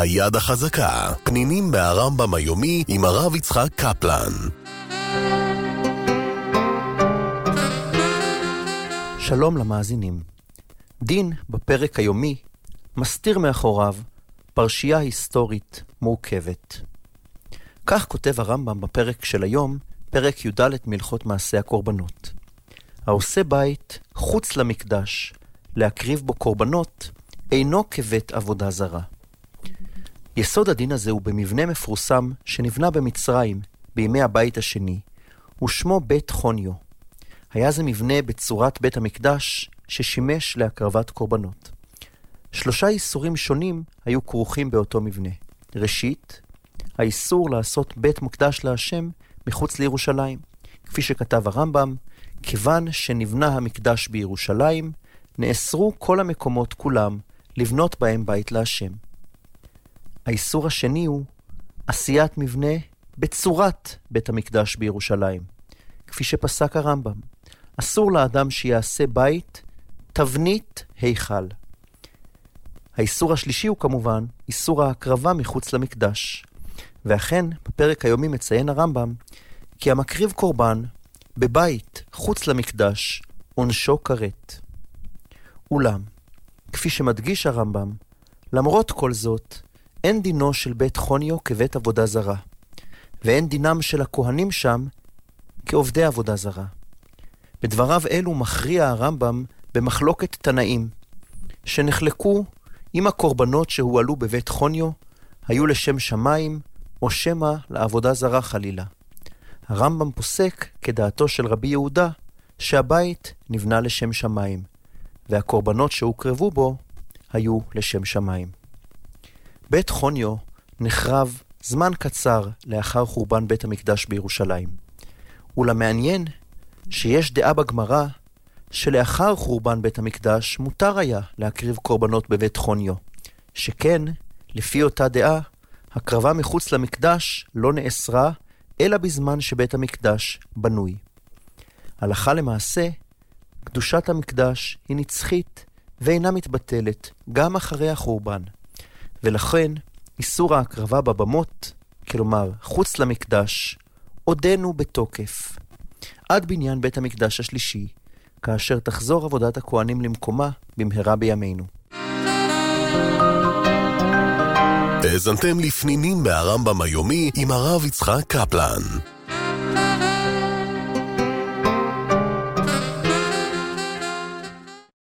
היד החזקה, פנינים מהרמב"ם היומי עם הרב יצחק קפלן. שלום למאזינים. דין בפרק היומי מסתיר מאחוריו פרשייה היסטורית מורכבת. כך כותב הרמב"ם בפרק של היום, פרק י"ד מהלכות מעשה הקורבנות. העושה בית חוץ למקדש להקריב בו קורבנות אינו כבית עבודה זרה. יסוד הדין הזה הוא במבנה מפורסם שנבנה במצרים בימי הבית השני, ושמו בית חוניו. היה זה מבנה בצורת בית המקדש ששימש להקרבת קורבנות. 3 איסורים שונים היו כרוכים באותו מבנה. ראשית, האיסור לעשות בית מקדש להשם מחוץ לירושלים. כפי שכתב הרמב"ם, כיוון שנבנה המקדש בירושלים, נאסרו כל המקומות כולם לבנות בהם בית להשם. האיסור השני הוא עשיית מבנה בצורת בית המקדש בירושלים. כפי שפסק הרמב"ם, אסור לאדם שיעשה בית תבנית היכל. האיסור השלישי הוא כמובן איסור ההקרבה מחוץ למקדש. ואכן, בפרק היומי מציין הרמב"ם כי המקריב קורבן בבית חוץ למקדש עונשו כרת. אולם, כפי שמדגיש הרמב"ם, למרות כל זאת, אין דינו של בית חוניו כבית עבודה זרה, ואין דינם של הכהנים שם כעובדי עבודה זרה. בדבריו אלו מכריע הרמב"ם במחלוקת תנאים, שנחלקו אם הקורבנות שהועלו בבית חוניו היו לשם שמיים או שמא לעבודה זרה חלילה. הרמב"ם פוסק כדעתו של רבי יהודה שהבית נבנה לשם שמיים, והקורבנות שהוקרבו בו היו לשם שמיים. בית חוניו נחרב זמן קצר לאחר חורבן בית המקדש בירושלים. ולמעניין שיש דעה בגמרא שלאחר חורבן בית המקדש מותר היה להקריב קורבנות בבית חוניו, שכן, לפי אותה דעה, הקרבה מחוץ למקדש לא נאסרה, אלא בזמן שבית המקדש בנוי. הלכה למעשה, קדושת המקדש היא נצחית ואינה מתבטלת גם אחרי החורבן, ולכן איסור ההקרבה בבמות, כלומר חוץ למקדש, עודנו בתוקף. עד בניין בית המקדש השלישי, כאשר תחזור עבודת הכהנים למקומה במהרה בימינו. האזנתם לפנינים מהרמב"ם היומי עם הרב יצחק קפלן.